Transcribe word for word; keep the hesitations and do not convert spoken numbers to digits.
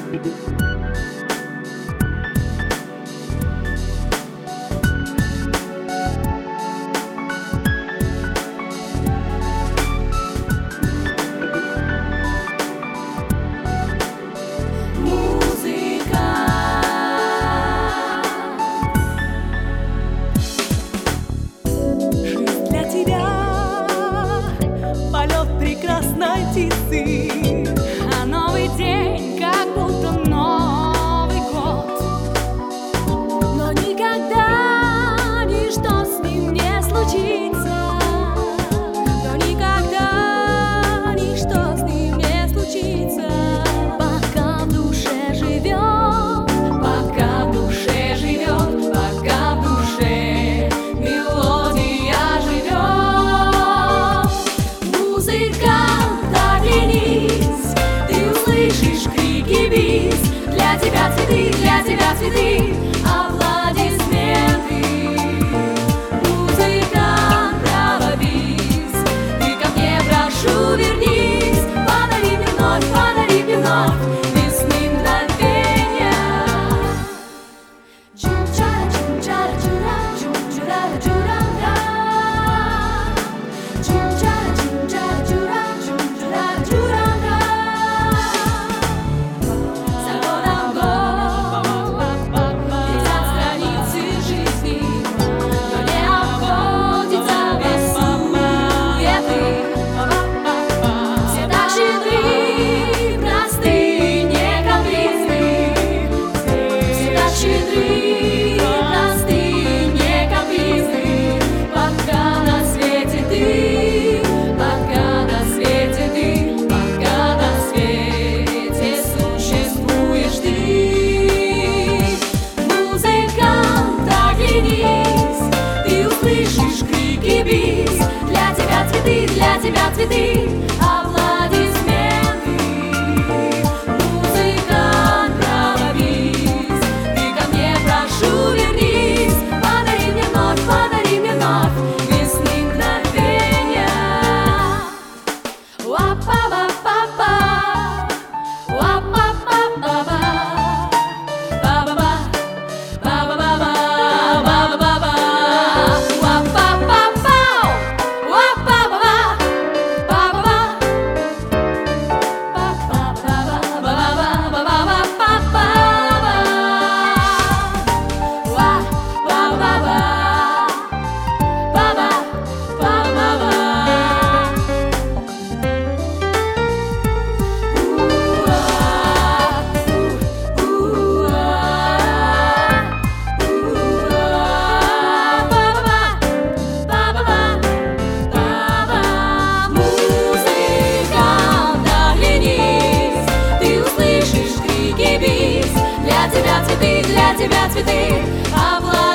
Прекрасной птицы, а новый день, как будто Новый год. но никогда ничто с ним не случится, но никогда ничто с ним не случится, пока в душе живет, Пока в душе живет, пока в душе мелодия живет. Музыкант, оглянись, ты услышишь крики бис. Для тебя цветы, для тебя цветы, аплодисменты. Музыкант, правобис, ты ко мне, прошу, вернись. Подари мне вновь, подари мне вновь весны мгновенья. Чу-чара, чу-чара, чура, чу-чура, чура-ра. Чу-чара, чу-чара, чура, чу-чура, чура-ра. За годом год летят страницы жизни, но не обходится без суеты. Все так щедры, просты, не капризны. Все так щедры, просты, не капризны. Пока на свете ты, пока на свете ты, пока на свете существуешь ты. Музыкант, оглянись, ты услышишь крики бис. Для тебя цветы, для тебя цветы, аплодисменты. Музыкант, правобис, ты ко мне, прошу, вернись. Подари мне вновь, подари мне вновь весны мгновенья. Уа-па-па-па-па, уа-па-па-па-па, ба-ба-ба, ба-ба-ба-ба, ба-ба-ба-ба, уа-па-па-пау, уа-па-ба-ба, ба-ба-ба, ба-ба-ба-ба-ба-ба-ба-ба-ба-ба-ба, уа-ба-ба-ба, ба-ба-ба-ба. Музыкант, оглянись, ты услышишь крики бис. Для тебя цветы, для тебя цветы, аплодисменты.